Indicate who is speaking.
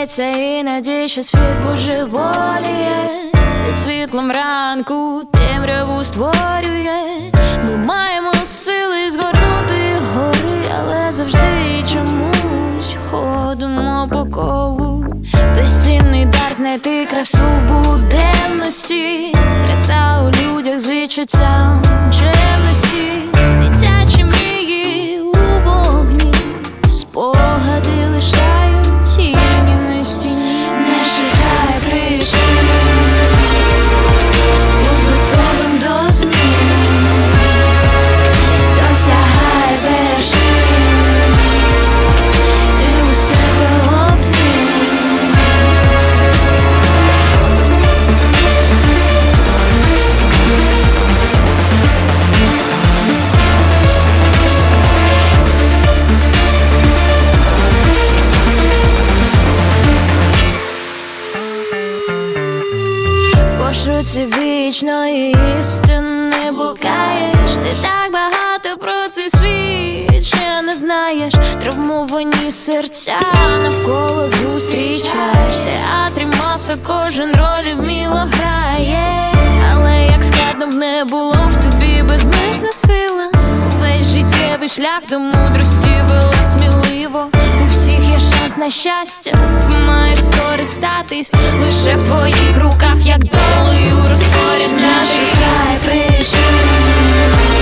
Speaker 1: здається, іноді, що світ божеволіє. Під світлом ранку темряву створює. Ми маємо сили згорнути гори, але завжди чомусь ходимо по колу. Безцінний дар знайти красу в буденності, краса у людях з відчуттям чемності. Дитячі мрії у вогні, спогади лишають тіні на стіні. Не шукай причин, будь готовим до змін, досягай вершин, ти у себе один. Пошуці вічної істини блукаєш. Ти так багато про цей світ ще не знаєш. Травмовані серця навколо зустрічаєш. В театрі маса, кожен роль вміло грає. Але як складно б не було, в тобі безмежна сила. Увесь життєвий шлях до мудрості вела сміливо. У всіх є шанс на щастя, ти маєш скористатись. Лише в твоїх руках, як долею розпоряджатись. Не шукай причин,